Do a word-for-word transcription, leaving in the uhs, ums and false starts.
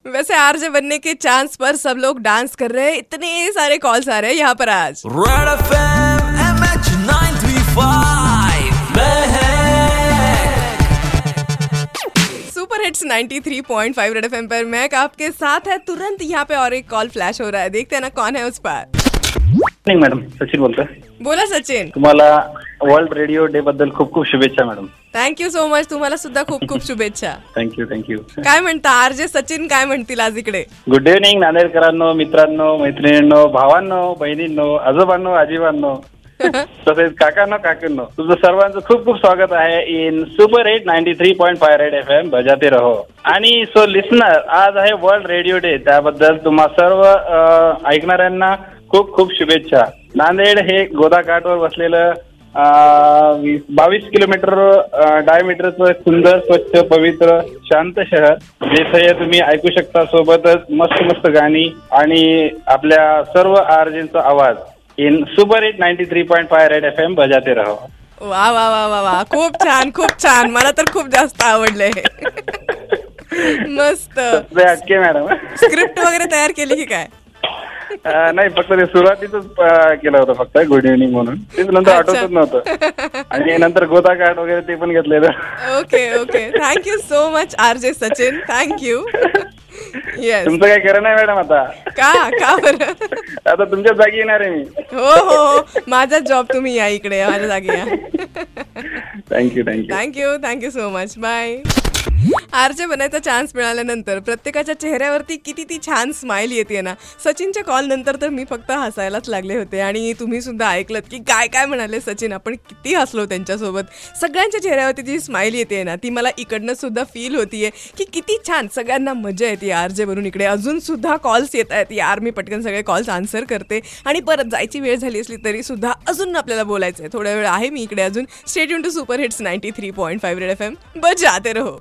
वैसे आरजे बनने के चांस पर सब लोग डांस कर रहे हैं, इतने सारे कॉल्स आ रहे हैं यहाँ पर आज। Red FM MH nine three five super hits ninety three point five Red FM पर मैं आपके साथ है। तुरंत यहाँ पे और एक कॉल फ्लैश हो रहा है, देखते हैं ना कौन है उस पर। नाही मॅडम, सचिन बोलतोय। बोला सचिन। तुम्हाला वर्ल्ड रेडिओ डे बद्दल खूप खूप शुभेच्छा मॅडम। थँक्यू सो मच, तुम्हाला सुद्धा खूप खूप शुभेच्छा। Thank you thank you. काय म्हणता आरजे सचिन, काय म्हणतील आज इकडे? गुड इव्हनिंग नांदेडकरांनो, मित्रांनो, मैत्रिणींनो, भावांनो, बहिणींनो, आजोबांनो, आजीबांनो, तसेच काकांनो, काकींनो, तुमचं सर्वांचं खूप खूप स्वागत आहे in super hit ninety three point five Red F M बजाते रहो। आणि सो लिसनर, आज आहे वर्ल्ड रेडिओ डे, त्याबद्दल तुम्हा सर्व अ, ऐकणाऱ्यांना खूप खूप शुभेच्छा। नांदेड हे गोदाकाठवर बसलेलं बावीस किलोमीटर डायमीटरचं सुंदर, स्वच्छ, पवित्र, शांत शहर, जिथे तुम्ही ऐकू शकता सोबतच मस्त मस्त गाणी आणि आपल्या सर्व आरजेंचा आवाज in super hit ninety three point five Red F M बजाते रहो। वा वा वा वा वा, खूप छान खूप छान, मला तर खूप जास्त आवडलंय। मस्त। हटके मॅडम, स्क्रिप्ट वगैरे तयार केली की काय? नाही, फक्त ते सुरुवातीच केलं होतं, फक्त गुड इव्हनिंग म्हणून, तेच नंतर आठवतच नव्हतं, आणि नंतर गोदाकाठ वगैरे ते पण घेतलेलं। Okay okay, thank you so much RJ Sachin, thank you. Yes, तुमचं काय खरं नाही मॅडम आता। का का बरं? आता तुमच्या जागी येणार आहे मी। हो हो हो, माझा जॉब तुम्ही या इकडे, माझ्या जागी या। Thank you thank you thank you thank you so much, bye. RJ बनायचा चान्स मिळाल्यानंतर प्रत्येकाच्या चेहऱ्यावरती किती ती छान स्माइल येते ना। सचिनच्या कॉल नंतर तर मी फक्त हसायलाच लागले होते, आणि तुम्ही सुद्धा ऐकलत की काय काय म्हणाले सचिन, आपण किती हसलो त्यांच्यासोबत। सगळ्यांच्या चेहऱ्यावरती जी स्माइल येते ना, ती मला इकडनं सुद्धा फील होतीये की किती छान, सगळ्यांना मजा येते आरजे बनून। इकडे अजून सुद्धा कॉल्स येत आहेत यार, मी पटकन सगळे कॉल्स आन्सर करते, आणि परत जायची वेळ झाली असली तरी सुद्धा अजून आपल्याला बोलायचं आहे, थोडा वेळ आहे मी इकडे अजून। Stay tune to super hits ninety three point five Red F M, बजाते रहो।